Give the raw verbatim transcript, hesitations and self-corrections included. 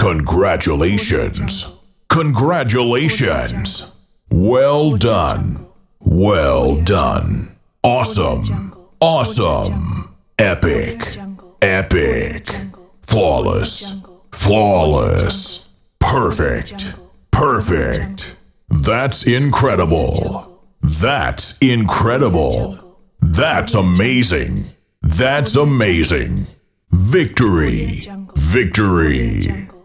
Congratulations. Congratulations. Well done. Well done. Awesome. Awesome. Epic. Epic. Flawless. Flawless. Perfect. Perfect. That's incredible. That's incredible. That's amazing. That's amazing. Victory. Victory.